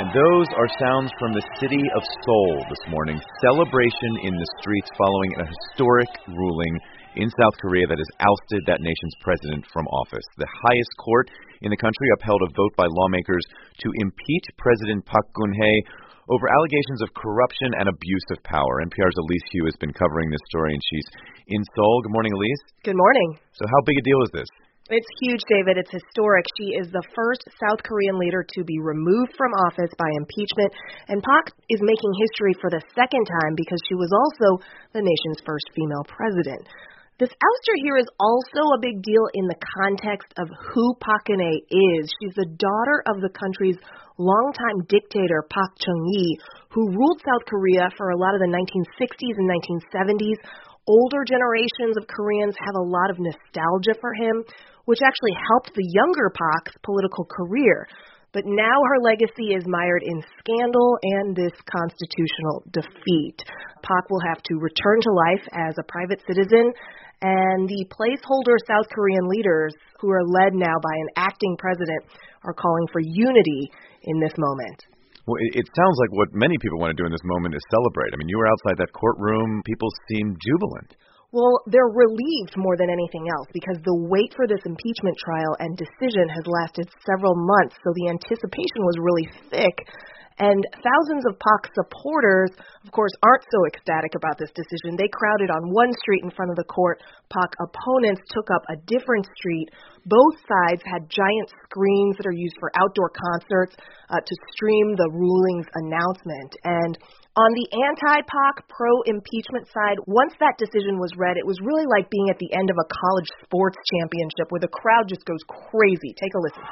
Those are sounds from the city of Seoul this morning. Celebration in the streets following a historic ruling in South Korea that has ousted that nation's president from office. The highest court in the country upheld a vote by lawmakers to impeach President Park Geun-hye over allegations of corruption and abuse of power. NPR's Elise Hu has been covering this story, and she's in Seoul. Good morning, Elise. Good morning. So how big a deal is this? It's huge, David. It's historic. She is the first South Korean leader to be removed from office by impeachment, and Park is making history for the second time because she was also the nation's first female president. This ouster here is also a big deal in the context of who Park Geun-hye is. She's the daughter of the country's longtime dictator, Park Chung-hee, who ruled South Korea for a lot of the 1960s and 1970s. Older generations of Koreans have a lot of nostalgia for him, which actually helped the younger Park's political career. But now her legacy is mired in scandal and this constitutional defeat. Park will have to return to life as a private citizen, and the placeholder South Korean leaders, who are led now by an acting president, are calling for unity in this moment. Well, it sounds like what many people want to do in this moment is celebrate. I mean, you were outside that courtroom. People seemed jubilant. Well, they're relieved more than anything else because the wait for this impeachment trial and decision has lasted several months, so the anticipation was really thick. And thousands of Park supporters, of course, aren't so ecstatic about this decision. They crowded on one street in front of the court. Park opponents took up a different street. Both sides had giant screens that are used for outdoor concerts to stream the ruling's announcement. And on the anti-Park, pro-impeachment side, once that decision was read, it was really like being at the end of a college sports championship where the crowd just goes crazy. Take a listen.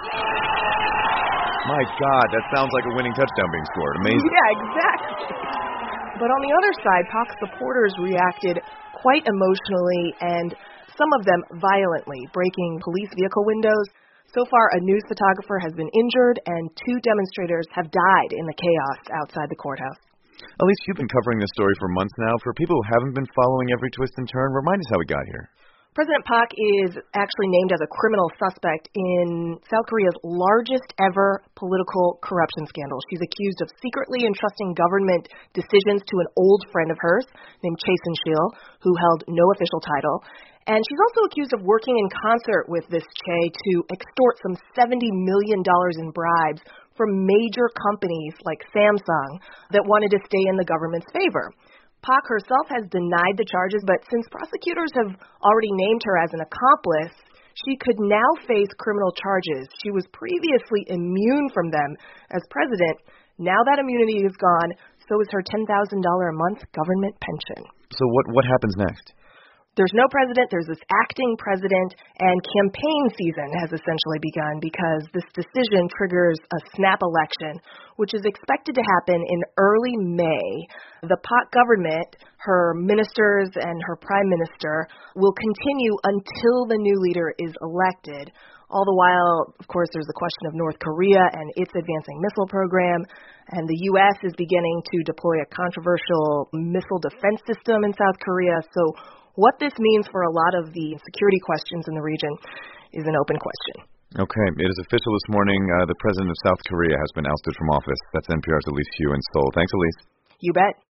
My God, that sounds like a winning touchdown being scored. Amazing. Yeah, exactly. But on the other side, Park supporters reacted quite emotionally and some of them violently, breaking police vehicle windows. So far, a news photographer has been injured and 2 demonstrators have died in the chaos outside the courthouse. Elise, you've been covering this story for months now. For people who haven't been following every twist and turn, remind us how we got here. President Park is actually named as a criminal suspect in South Korea's largest ever political corruption scandal. She's accused of secretly entrusting government decisions to an old friend of hers named Chae Sun-sil, who held no official title. And she's also accused of working in concert with this Chae to extort some $70 million in bribes from major companies like Samsung that wanted to stay in the government's favor. Park herself has denied the charges, but since prosecutors have already named her as an accomplice, she could now face criminal charges. She was previously immune from them as president. Now that immunity is gone, so is her $10,000 a month government pension. So what happens next? There's no president, there's this acting president, and campaign season has essentially begun because this decision triggers a snap election, which is expected to happen in early May. The Park government, her ministers and her prime minister, will continue until the new leader is elected. All the while, of course, there's the question of North Korea and its advancing missile program, and the U.S. is beginning to deploy a controversial missile defense system in South Korea. So what this means for a lot of the security questions in the region is an open question. Okay, it is official this morning. The president of South Korea has been ousted from office. That's NPR's Elise Hu in Seoul. Thanks, Elise. You bet.